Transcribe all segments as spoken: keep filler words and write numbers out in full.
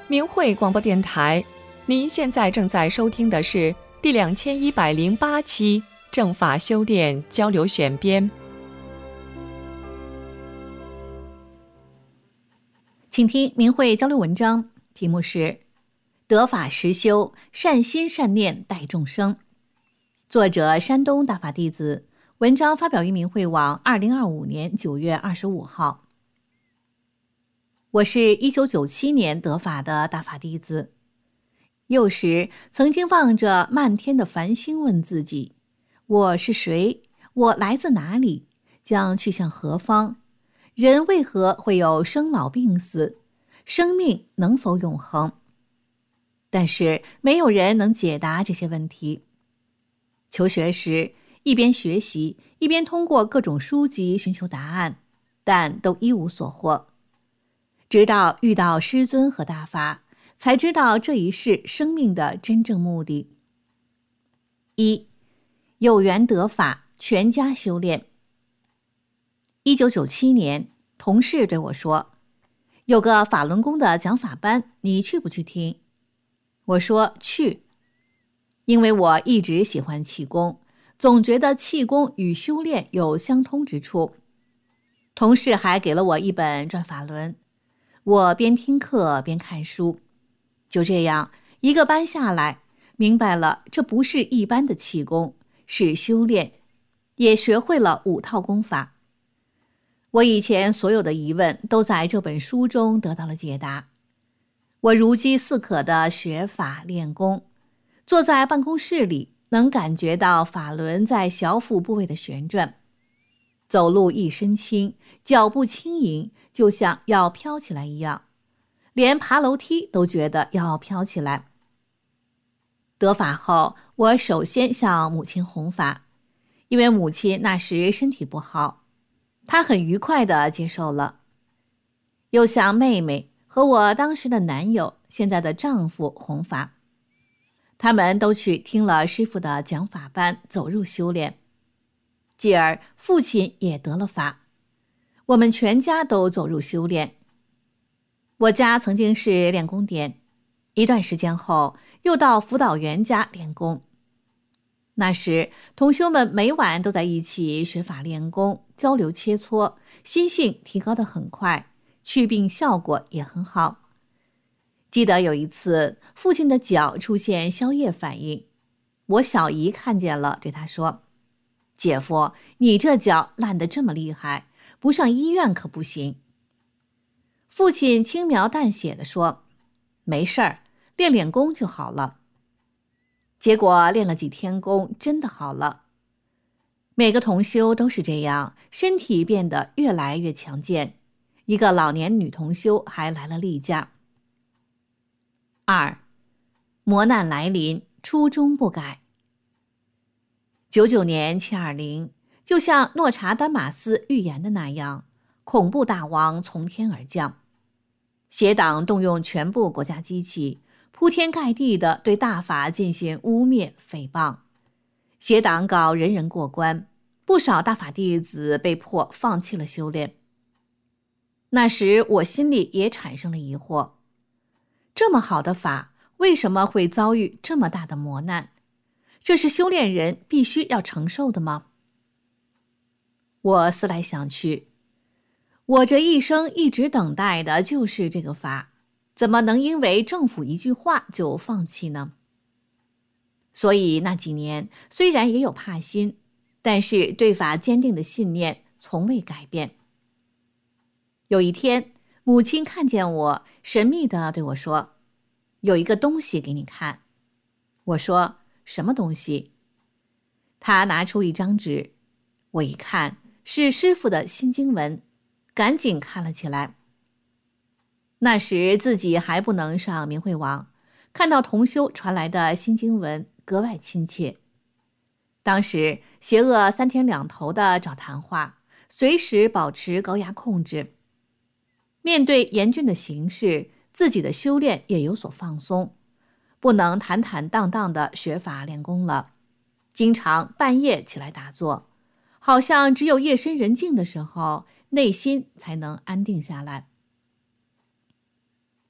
明慧广播电台，您现在正在收听的是第两千一百零八期正法修炼交流选编。 请听明慧交流文章，题目是得法实修，善心善念带众生。作者山东大法弟子，文章发表于明慧网二零二五年九月二十五号。我是一九九七年得法的大法弟子，幼时曾经望着漫天的繁星问自己，我是谁？我来自哪里？将去向何方？人为何会有生老病死？生命能否永恒？但是没有人能解答这些问题。求学时，一边学习，一边通过各种书籍寻求答案，但都一无所获。直到遇到师尊和大法，才知道这一世生命的真正目的。一，有缘得法，全家修炼。一九九七年，同事对我说，有个法轮功的讲法班，你去不去听？我说去，因为我一直喜欢气功，总觉得气功与修炼有相通之处。同事还给了我一本转法轮，我边听课边看书，就这样一个班下来，明白了这不是一般的气功，是修炼，也学会了五套功法。我以前所有的疑问都在这本书中得到了解答。我如饥似渴地学法练功，坐在办公室里能感觉到法轮在小腹部位的旋转，走路一身轻，脚步轻盈，就像要飘起来一样，连爬楼梯都觉得要飘起来。得法后，我首先向母亲弘法，因为母亲那时身体不好，她很愉快地接受了。又向妹妹和我当时的男友，现在的丈夫弘法，他们都去听了师父的讲法班，走入修炼。继而父亲也得了法，我们全家都走入修炼。我家曾经是练功点，一段时间后又到辅导员家练功。那时同修们每晚都在一起学法练功，交流切磋，心性提高得很快，祛病效果也很好。记得有一次父亲的脚出现消液反应，我小姨看见了，对他说，姐夫，你这脚烂得这么厉害，不上医院可不行。父亲轻描淡写地说，没事儿，练练功就好了。结果练了几天功，真的好了。每个同修都是这样，身体变得越来越强健。一个老年女同修还来了例假。二，磨难来临，初衷不改。九九年七二零，就像诺查丹马斯预言的那样，恐怖大王从天而降，邪党动用全部国家机器，铺天盖地地对大法进行污蔑诽谤。邪党搞人人过关，不少大法弟子被迫放弃了修炼。那时我心里也产生了疑惑，这么好的法，为什么会遭遇这么大的磨难？这是修炼人必须要承受的吗？我思来想去，我这一生一直等待的就是这个法，怎么能因为政府一句话就放弃呢？所以那几年虽然也有怕心，但是对法坚定的信念从未改变。有一天，母亲看见我，神秘地对我说，有一个东西给你看。我说，什么东西？她拿出一张纸，我一看是师父的心经文，赶紧看了起来。那时自己还不能上明慧网，看到同修传来的心经文格外亲切。当时邪恶三天两头的找谈话，随时保持高压控制。面对严峻的形势，自己的修炼也有所放松，不能坦坦荡荡的学法练功了，经常半夜起来打坐，好像只有夜深人静的时候，内心才能安定下来。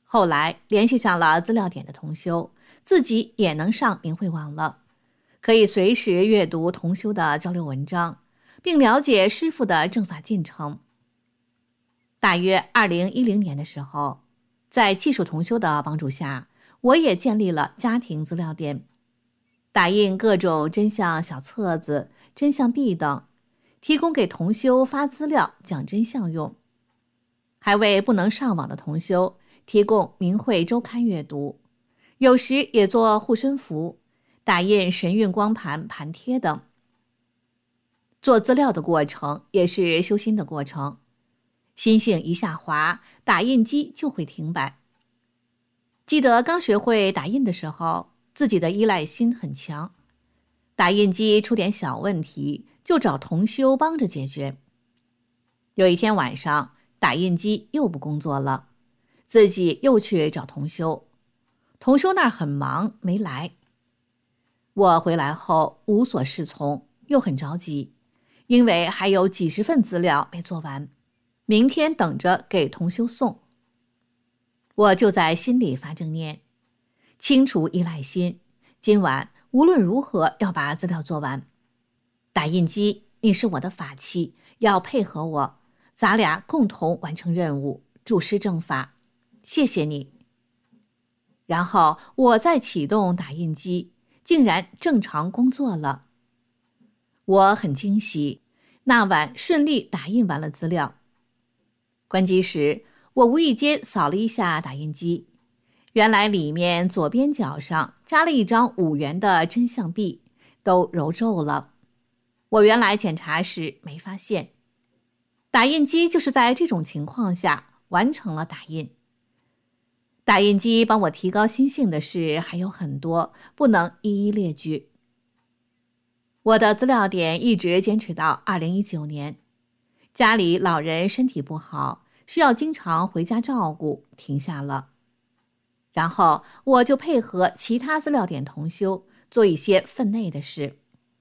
后来联系上了资料点的同修，自己也能上明慧网了，可以随时阅读同修的交流文章，并了解师父的正法进程。大约二零一零年的时候，在技术同修的帮助下，我也建立了家庭资料点，打印各种真相小册子、真相币等，提供给同修发资料讲真相用，还为不能上网的同修提供明慧周刊阅读，有时也做护身符，打印神韵光盘盘贴等。做资料的过程也是修心的过程，心性一下滑，打印机就会停摆。记得刚学会打印的时候，自己的依赖心很强，打印机出点小问题就找同修帮着解决。有一天晚上，打印机又不工作了，自己又去找同修，同修那儿很忙，没来。我回来后无所适从，又很着急，因为还有几十份资料没做完，明天等着给同修送。我就在心里发正念，清除依赖心，今晚无论如何要把资料做完。打印机，你是我的法器，要配合我，咱俩共同完成任务，助师正法，谢谢你。然后我再启动打印机，竟然正常工作了。我很惊喜，那晚顺利打印完了资料。关机时，我无意间扫了一下打印机，原来里面左边角上加了一张五元的真相币，都揉皱了。我原来检查时没发现。打印机就是在这种情况下完成了打印。打印机帮我提高心性的事还有很多，不能一一列举。我的资料点一直坚持到二零一九年，家里老人身体不好，需要经常回家照顾，停下了。然后我就配合其他资料点同修做一些分内的事。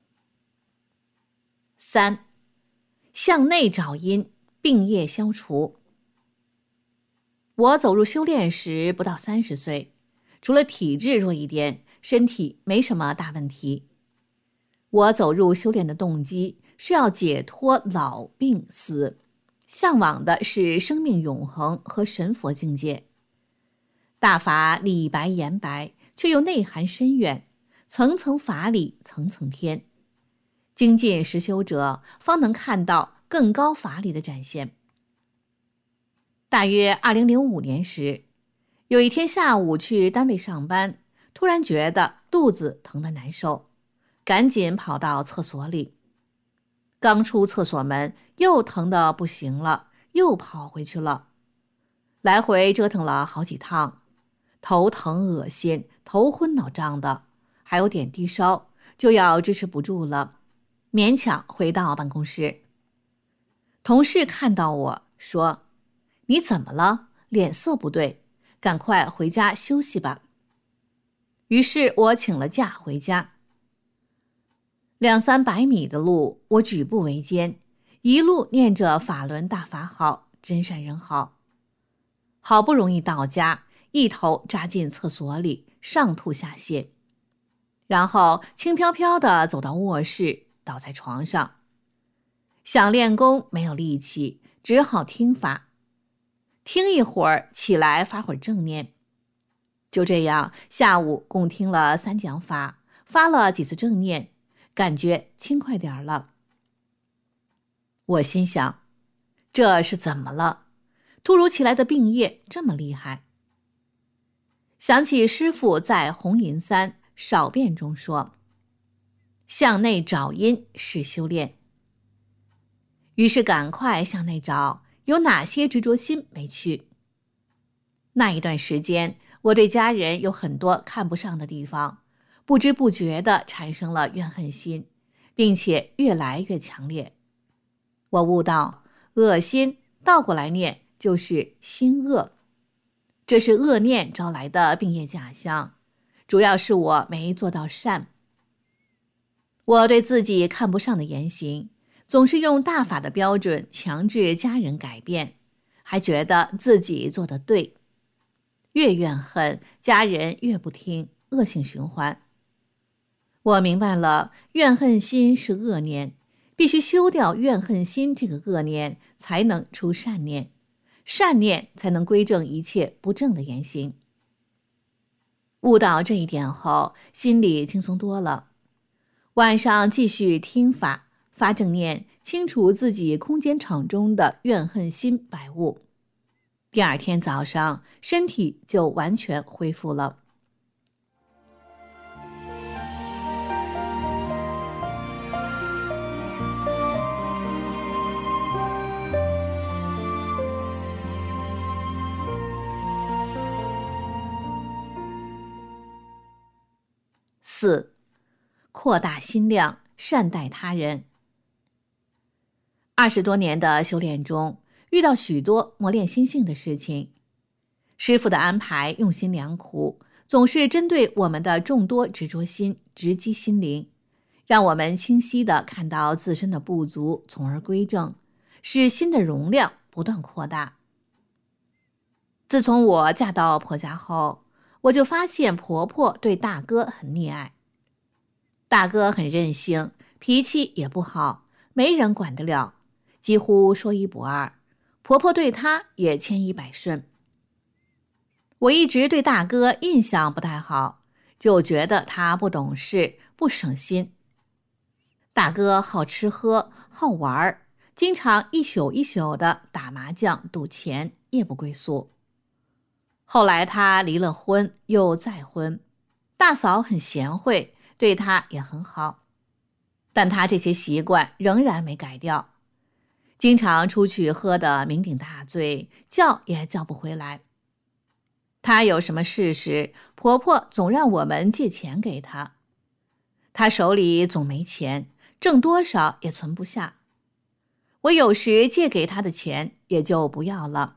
三，向内找因，病业消除。我走入修炼时不到三十岁，除了体质弱一点，身体没什么大问题。我走入修炼的动机是要解脱老病死，向往的是生命永恒和神佛境界。大法理白言白，却又内涵深远，层层法理层层天。精进实修者方能看到更高法理的展现。大约二零零五年时，有一天下午去单位上班，突然觉得肚子疼得难受，赶紧跑到厕所里。刚出厕所门，又疼得不行了，又跑回去了。来回折腾了好几趟，头疼恶心，头昏脑胀的，还有点低烧，就要支持不住了，勉强回到办公室。同事看到我说：“你怎么了？脸色不对，赶快回家休息吧。”于是我请了假回家。两三百米的路，我举步维艰，一路念着法轮大法好，真善人好。好不容易到家，一头扎进厕所里，上吐下泻，然后轻飘飘地走到卧室，倒在床上。想练功没有力气，只好听法，听一会儿起来发会儿正念。就这样，下午共听了三讲法，发了几次正念，感觉轻快点了。我心想，这是怎么了？突如其来的病业这么厉害。想起师父在红银三少辩中说，向内找因是修炼。于是赶快向内找，有哪些执着心没去。那一段时间，我对家人有很多看不上的地方，不知不觉地产生了怨恨心，并且越来越强烈。我悟到，恶心倒过来念就是心恶，这是恶念招来的病业假象，主要是我没做到善。我对自己看不上的言行，总是用大法的标准强制家人改变，还觉得自己做得对。 越怨恨，家人越不听，恶性循环。我明白了，怨恨心是恶念，必须修掉怨恨心这个恶念，才能出善念，善念才能归正一切不正的言行。悟到这一点后，心里轻松多了。晚上继续听法，发正念，清除自己空间场中的怨恨心百物。第二天早上，身体就完全恢复了。四、扩大心量，善待他人。二十多年的修炼中，遇到许多磨练心性的事情。师父的安排用心良苦，总是针对我们的众多执着心，直击心灵，让我们清晰地看到自身的不足，从而归正，使心的容量不断扩大。自从我嫁到婆家后，我就发现婆婆对大哥很溺爱。大哥很任性，脾气也不好，没人管得了，几乎说一不二。婆婆对他也千依百顺。我一直对大哥印象不太好，就觉得他不懂事，不省心。大哥好吃喝，好玩，经常一宿一宿的打麻将、赌钱，夜不归宿。后来他离了婚，又再婚，大嫂很贤惠，对他也很好，但他这些习惯仍然没改掉，经常出去喝得酩酊大醉，叫也叫不回来。他有什么事时，婆婆总让我们借钱给他，他手里总没钱，挣多少也存不下。我有时借给他的钱也就不要了。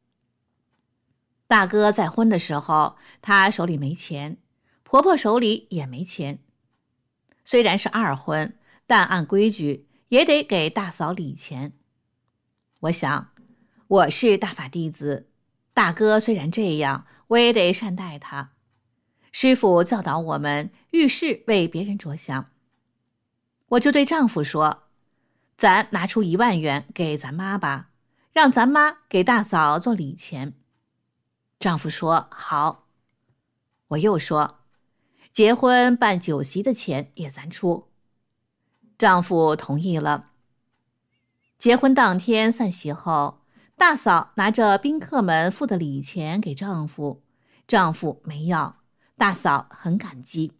大哥再婚的时候，他手里没钱，婆婆手里也没钱。虽然是二婚，但按规矩也得给大嫂礼钱。我想，我是大法弟子，大哥虽然这样，我也得善待他。师父教导我们，遇事为别人着想。我就对丈夫说，咱拿出一万元给咱妈吧，让咱妈给大嫂做礼钱。丈夫说好。我又说，结婚办酒席的钱也咱出。丈夫同意了。结婚当天散席后，大嫂拿着宾客们付的礼钱给丈夫，丈夫没要，大嫂很感激。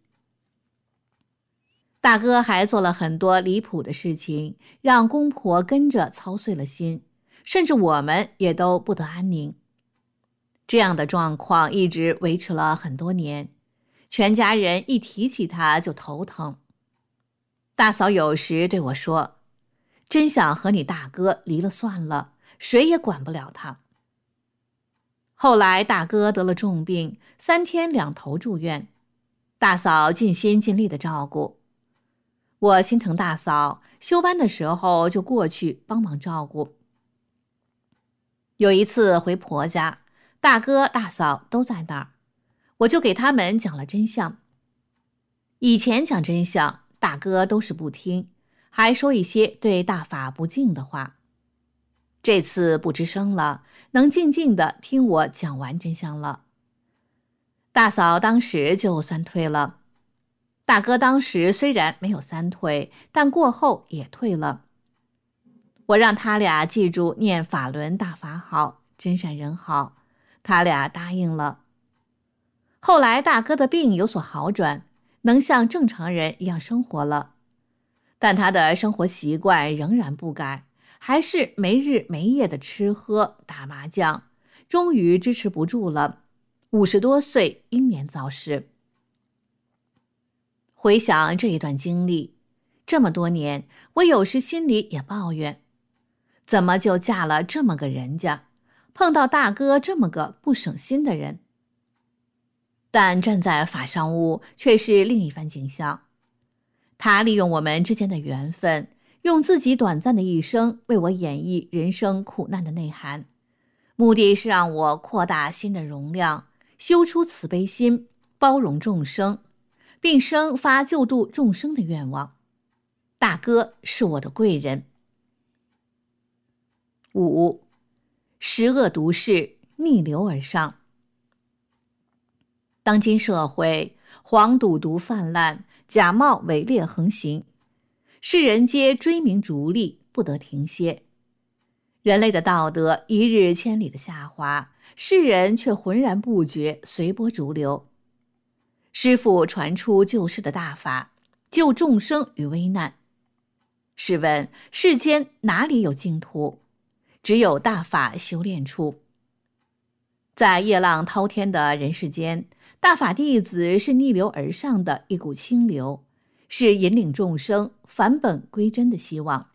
大哥还做了很多离谱的事情，让公婆跟着操碎了心，甚至我们也都不得安宁。这样的状况一直维持了很多年，全家人一提起他就头疼。大嫂有时对我说，真想和你大哥离了算了，谁也管不了他。后来大哥得了重病，三天两头住院，大嫂尽心尽力的照顾。我心疼大嫂，休班的时候就过去帮忙照顾。有一次回婆家，大哥大嫂都在那儿，我就给他们讲了真相。以前讲真相，大哥都是不听，还说一些对大法不敬的话。这次不吱声了，能静静地听我讲完真相了。大嫂当时就三退了，大哥当时虽然没有三退，但过后也退了。我让他俩记住念法轮大法好，真善人好，他俩答应了。后来大哥的病有所好转，能像正常人一样生活了，但他的生活习惯仍然不改，还是没日没夜的吃喝打麻将，终于支持不住了，五十多岁英年早逝。回想这一段经历，这么多年，我有时心里也抱怨，怎么就嫁了这么个人家，碰到大哥这么个不省心的人。但站在法上屋却是另一番景象。他利用我们之间的缘分，用自己短暂的一生为我演绎人生苦难的内涵，目的是让我扩大心的容量， 修出慈悲心，包容众生，并生发救度众生的愿望。大哥是我的贵人。五，十恶毒事逆流而上。当今社会黄赌毒泛滥，假冒伪劣横行，世人皆追名逐利，不得停歇。人类的道德一日千里的下滑，世人却浑然不觉，随波逐流。师父传出救世的大法，救众生于危难。试问世间哪里有净土？只有大法修炼处。在夜浪滔天的人世间，大法弟子是逆流而上的一股清流，是引领众生返本归真的希望。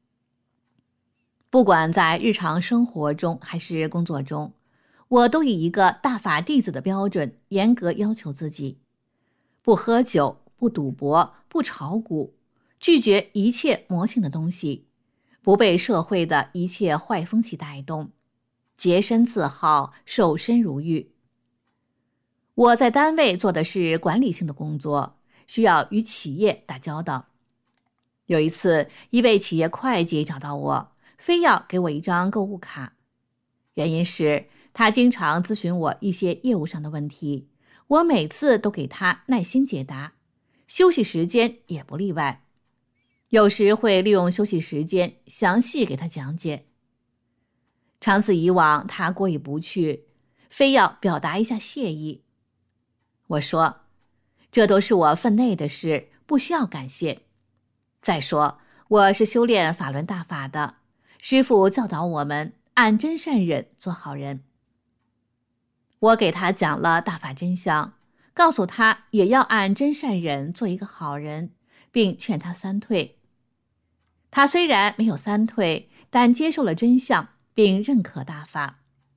不管在日常生活中还是工作中，我都以一个大法弟子的标准严格要求自己：不喝酒，不赌博，不炒股，拒绝一切魔性的东西，不被社会的一切坏风气带动，洁身自好，守身如玉。我在单位做的是管理性的工作，需要与企业打交道。有一次，一位企业会计找到我，非要给我一张购物卡，原因是他经常咨询我一些业务上的问题，我每次都给他耐心解答，休息时间也不例外，有时会利用休息时间详细给他讲解。长此以往，他过意不去，非要表达一下谢意。我说，这都是我分内的事，不需要感谢。再说，我是修炼法轮大法的，师父教导我们按真善忍做好人。我给他讲了大法真相，告诉他也要按真善忍做一个好人，并劝他三退。他虽然没有三退，但接受了真相，并认可大法。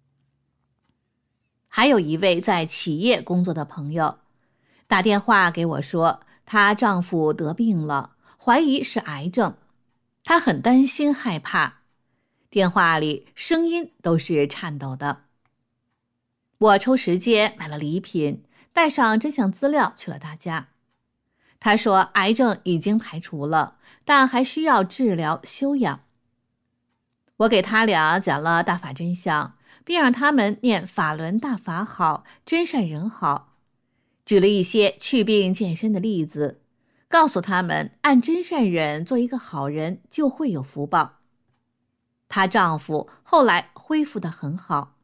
还有一位在企业工作的朋友打电话给我说，她丈夫得病了，怀疑是癌症，她很担心害怕，电话里声音都是颤抖的。我抽时间买了礼品，带上真相资料去了他家。他说癌症已经排除了，但还需要治疗休养。我给他俩讲了大法真相，并让他们念法轮大法好，真善人好，举了一些祛病健身的例子，告诉他们按真善忍做一个好人就会有福报。她丈夫后来恢复得很好。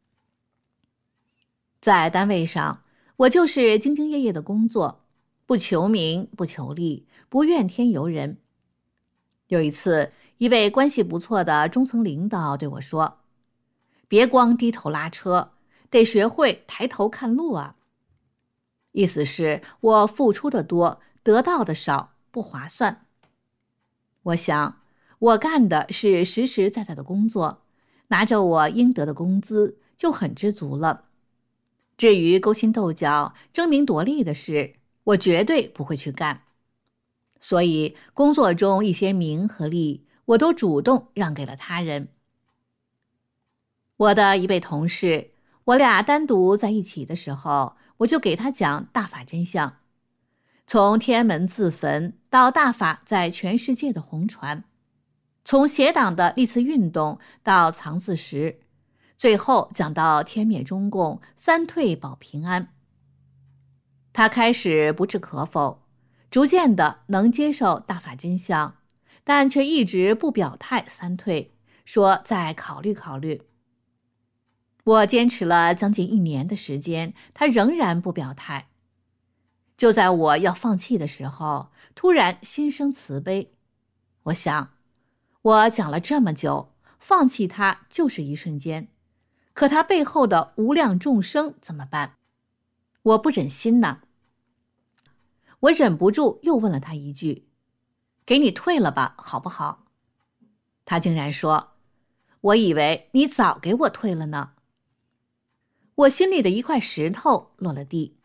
在单位上，我就是兢兢业业的工作，不求名，不求利，不怨天尤人。有一次，一位关系不错的中层领导对我说，别光低头拉车，得学会抬头看路啊。意思是我付出的多，得到的少，不划算。我想，我干的是实实在在的工作，拿着我应得的工资就很知足了。至于勾心斗角、争名夺利的事，我绝对不会去干。所以工作中一些名和利，我都主动让给了他人。我的一位同事，我俩单独在一起的时候，我就给他讲大法真相，从天安门自焚到大法在全世界的红传，从邪党的历次运动到藏字石，最后讲到天灭中共，三退保平安。他开始不置可否，逐渐的能接受大法真相，但却一直不表态三退，说再考虑考虑。我坚持了将近一年的时间，他仍然不表态。就在我要放弃的时候，突然心生慈悲。我想，我讲了这么久，放弃他就是一瞬间，可他背后的无量众生怎么办？我不忍心呐。我忍不住又问了他一句，给你退了吧，好不好？他竟然说，我以为你早给我退了呢。我心里的一块石头落了地。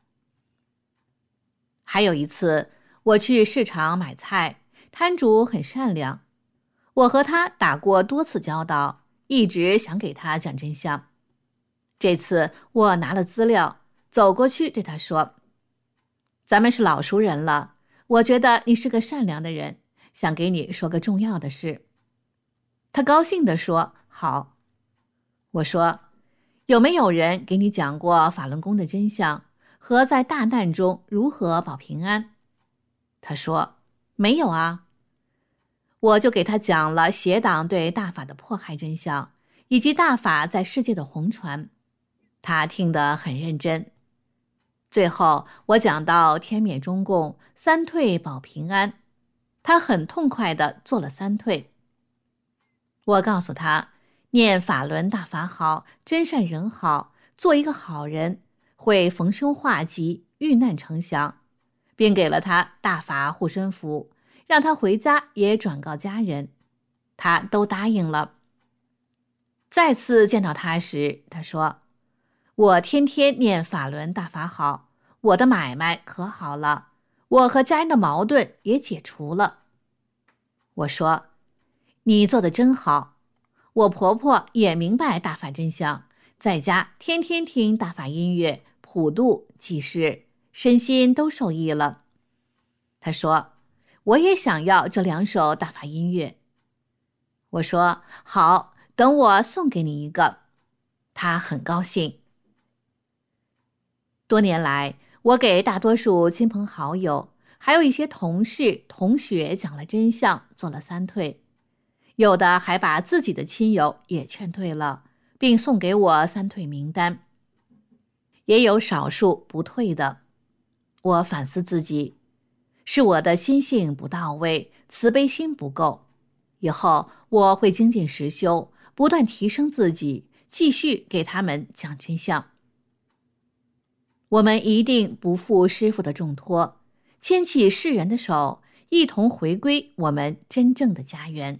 还有一次，我去市场买菜，摊主很善良，我和他打过多次交道，一直想给他讲真相。这次我拿了资料， 走过去对他说：咱们是老熟人了，我觉得你是个善良的人，想给你说个重要的事。他高兴地说：好。我说：有没有人给你讲过法轮功的真相和在大难中如何保平安？他说：没有啊。我就给他讲了邪党对大法的迫害真相，以及大法在世界的红传。他听得很认真。最后我讲到天灭中共，三退保平安，他很痛快地做了三退。我告诉他，念法轮大法好，真善人好，做一个好人，会逢凶化吉，遇难成祥，并给了他大法护身符，让他回家也转告家人。他都答应了。再次见到他时，他说：我天天念法轮大法好，我的买卖可好了，我和家人的矛盾也解除了。我说：你做得真好，我婆婆也明白大法真相，在家天天听大法音乐，普度济世，身心都受益了。他说：我也想要这两首大法音乐。我说：好，等我送给你一个。他很高兴。多年来，我给大多数亲朋好友，还有一些同事、同学讲了真相，做了三退，有的还把自己的亲友也劝退了，并送给我三退名单。也有少数不退的。我反思自己，是我的心性不到位，慈悲心不够。以后我会精进实修，不断提升自己，继续给他们讲真相。我们一定不负师父的重托，牵起世人的手，一同回归我们真正的家园。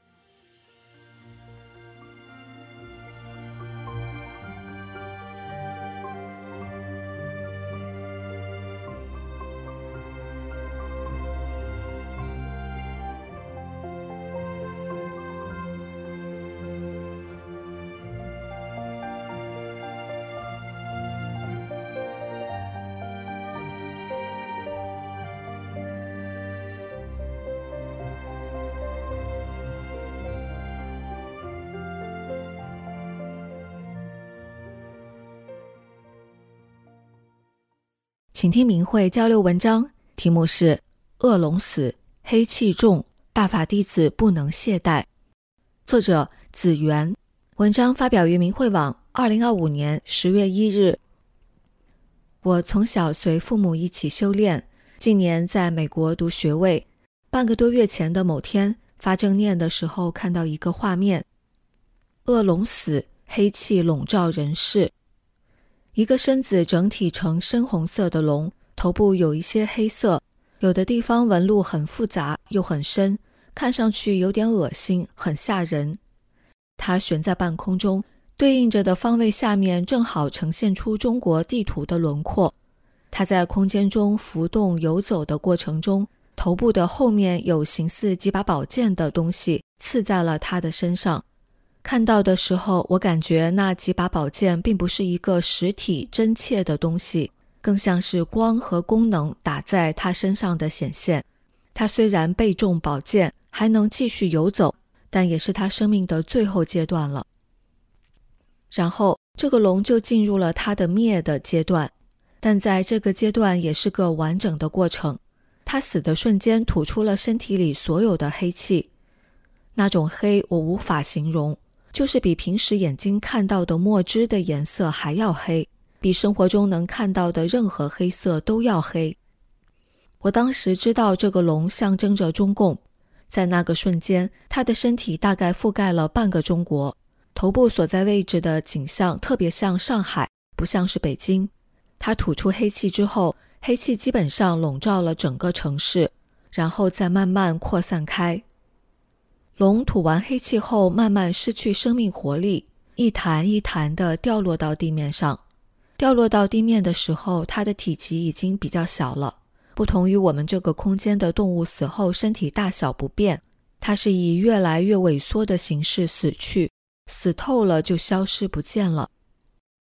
请听明慧交流文章，题目是恶龙死，黑气重，大法弟子不能懈怠。作者子源，文章发表于明慧网二零二五年十月一日。我从小随父母一起修炼，近年在美国读学位。半个多月前的某天，发正念的时候看到一个画面：恶龙死，黑气笼罩人世。一个身子整体呈深红色的龙，头部有一些黑色，有的地方纹路很复杂又很深，看上去有点恶心，很吓人。它悬在半空中，对应着的方位下面正好呈现出中国地图的轮廓。它在空间中浮动游走的过程中，头部的后面有形似几把宝剑的东西刺在了它的身上。看到的时候，我感觉那几把宝剑并不是一个实体真切的东西，更像是光和功能打在他身上的显现。他虽然背中宝剑，还能继续游走，但也是他生命的最后阶段了。然后这个龙就进入了他的灭的阶段，但在这个阶段也是个完整的过程。他死的瞬间吐出了身体里所有的黑气，那种黑我无法形容，就是比平时眼睛看到的墨汁的颜色还要黑，比生活中能看到的任何黑色都要黑。我当时知道这个龙象征着中共，在那个瞬间，他的身体大概覆盖了半个中国，头部所在位置的景象特别像上海，不像是北京。他吐出黑气之后，黑气基本上笼罩了整个城市，然后再慢慢扩散开。龙吐完黑气后慢慢失去生命活力，一弹一弹地掉落到地面上。掉落到地面的时候，它的体积已经比较小了，不同于我们这个空间的动物死后身体大小不变，它是以越来越萎缩的形式死去，死透了就消失不见了。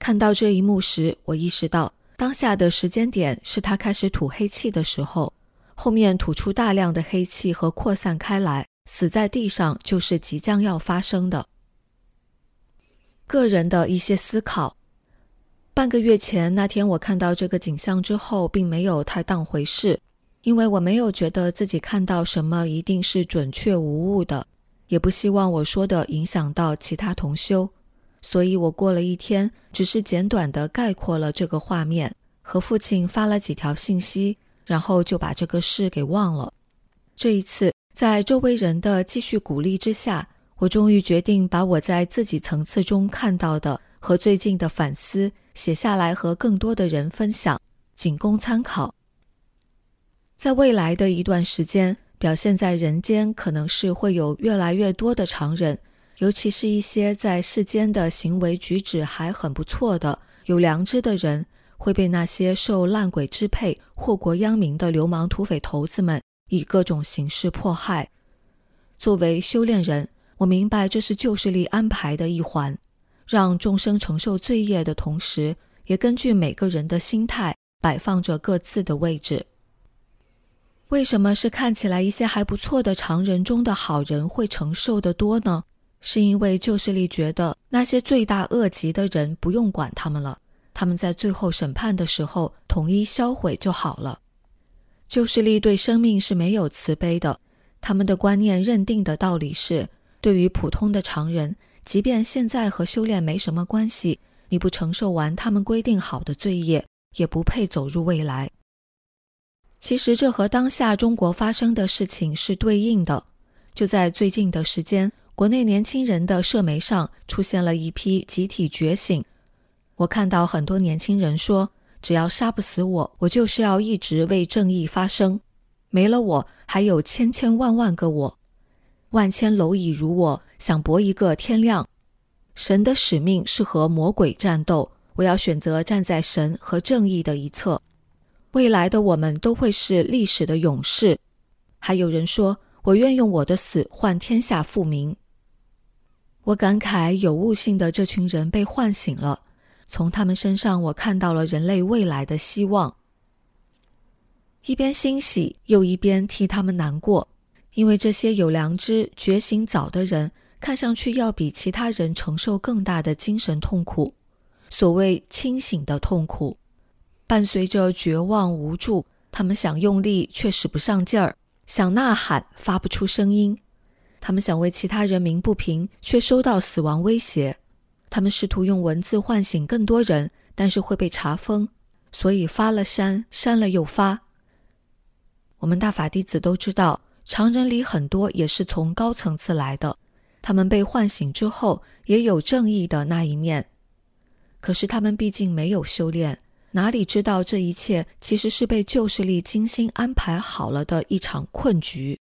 看到这一幕时，我意识到当下的时间点是他开始吐黑气的时候，后面吐出大量的黑气和扩散开来，死在地上就是即将要发生的。个人的一些思考，半个月前那天我看到这个景象之后，并没有太当回事，因为我没有觉得自己看到什么一定是准确无误的，也不希望我说的影响到其他同修，所以我过了一天，只是简短地概括了这个画面，和父亲发了几条信息，然后就把这个事给忘了。这一次，在周围人的继续鼓励之下，我终于决定把我在自己层次中看到的和最近的反思写下来，和更多的人分享，仅供参考。在未来的一段时间，表现在人间可能是会有越来越多的常人，尤其是一些在世间的行为举止还很不错的有良知的人，会被那些受烂鬼支配祸国殃民的流氓土匪头子们以各种形式迫害。作为修炼人，我明白这是救世力安排的一环，让众生承受罪业的同时，也根据每个人的心态摆放着各自的位置。为什么是看起来一些还不错的常人中的好人会承受得多呢？是因为救世力觉得那些罪大恶极的人不用管他们了，他们在最后审判的时候统一销毁就好了。救世力对生命是没有慈悲的，他们的观念认定的道理是，对于普通的常人，即便现在和修炼没什么关系，你不承受完他们规定好的罪业，也不配走入未来。其实这和当下中国发生的事情是对应的。就在最近的时间，国内年轻人的社媒上出现了一批集体觉醒。我看到很多年轻人说，只要杀不死我，我就是要一直为正义发声，没了我还有千千万万个我，万千蝼蚁如我，想搏一个天亮。神的使命是和魔鬼战斗，我要选择站在神和正义的一侧。未来的我们都会是历史的勇士。还有人说，我愿用我的死换天下富民。我感慨有悟性的这群人被唤醒了，从他们身上我看到了人类未来的希望。一边欣喜，又一边替他们难过，因为这些有良知、觉醒早的人，看上去要比其他人承受更大的精神痛苦，所谓清醒的痛苦。伴随着绝望无助，他们想用力却使不上劲儿，想呐喊发不出声音。他们想为其他人鸣不平，却收到死亡威胁。他们试图用文字唤醒更多人，但是会被查封，所以发了删，删了又发。我们大法弟子都知道，常人里很多也是从高层次来的，他们被唤醒之后也有正义的那一面。可是他们毕竟没有修炼，哪里知道这一切其实是被救世力精心安排好了的一场困局。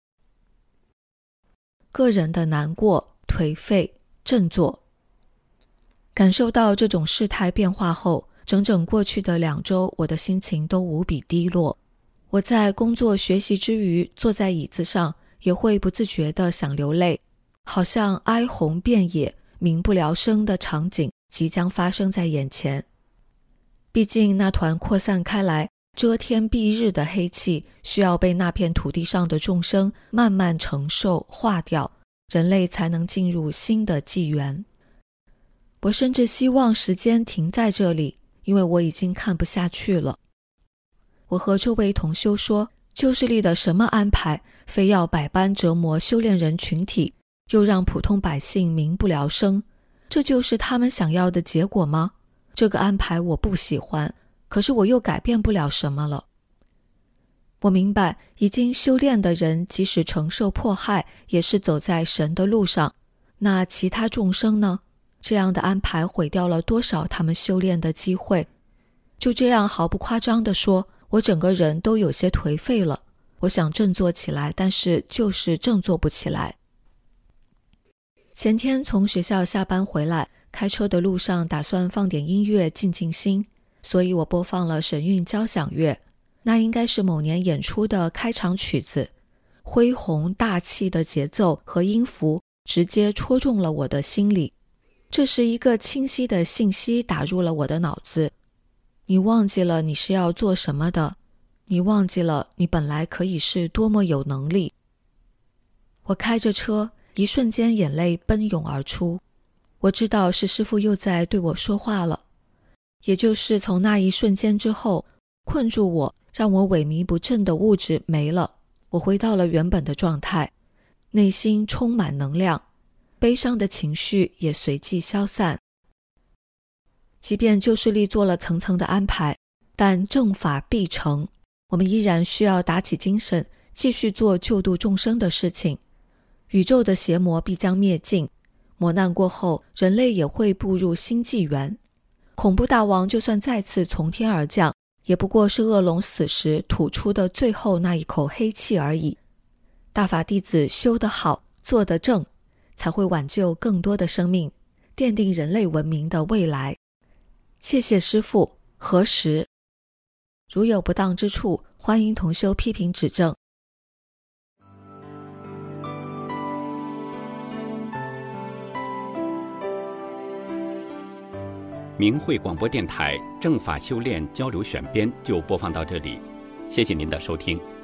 个人的难过、颓废、振作。感受到这种事态变化后，整整过去的两周，我的心情都无比低落。我在工作学习之余，坐在椅子上，也会不自觉地想流泪，好像哀鸿遍野、民不聊生的场景即将发生在眼前。毕竟那团扩散开来、遮天蔽日的黑气，需要被那片土地上的众生慢慢承受化掉，人类才能进入新的纪元。我甚至希望时间停在这里，因为我已经看不下去了。我和这位同修说，救世力的什么安排，非要百般折磨修炼人群体，又让普通百姓民不聊生，这就是他们想要的结果吗？这个安排我不喜欢，可是我又改变不了什么了。我明白，已经修炼的人即使承受迫害，也是走在神的路上。那其他众生呢？这样的安排毁掉了多少他们修炼的机会？就这样毫不夸张地说，我整个人都有些颓废了。我想振作起来，但是就是振作不起来。前天从学校下班回来，开车的路上打算放点音乐静静心，所以我播放了神韵交响乐，那应该是某年演出的开场曲子。恢宏大气的节奏和音符直接戳中了我的心里。 这时一个清晰的信息打入了我的脑子：你忘记了你是要做什么的，你忘记了你本来可以是多么有能力。我开着车，一瞬间眼泪奔涌而出。我知道是师父又在对我说话了。也就是从那一瞬间之后，困住我让我萎靡不振的物质没了，我回到了原本的状态，内心充满能量，悲伤的情绪也随即消散。即便旧势力做了层层的安排，但正法必成，我们依然需要打起精神，继续做救度众生的事情。宇宙的邪魔必将灭尽，磨难过后，人类也会步入新纪元。恐怖大王就算再次从天而降，也不过是恶龙死时吐出的最后那一口黑气而已。大法弟子修得好，做得正，才会挽救更多的生命，奠定人类文明的未来。谢谢师父，何时？如有不当之处，欢迎同修批评指正。 明慧广播电台正法修炼交流选编就播放到这里，谢谢您的收听。